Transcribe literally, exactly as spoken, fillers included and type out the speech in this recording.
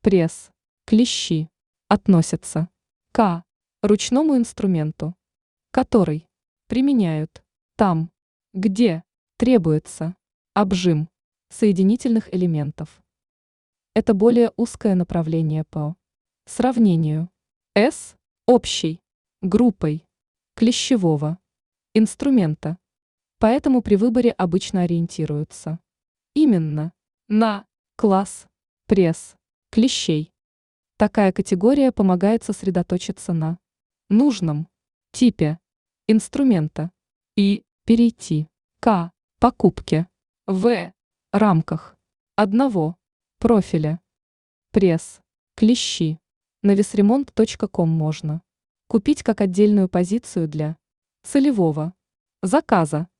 пресс, клещи относятся к ручному инструменту, который применяют там, где требуется обжим соединительных элементов. Это более узкое направление по сравнению с общей группой клещевого инструмента, поэтому при выборе обычно ориентируются именно на класс пресс клещей. Такая категория помогает сосредоточиться на нужном типе инструмента и перейти к покупке в рамках одного профиля. Пресс клещи на весремонт точка ком можно купить как отдельную позицию для целевого заказа.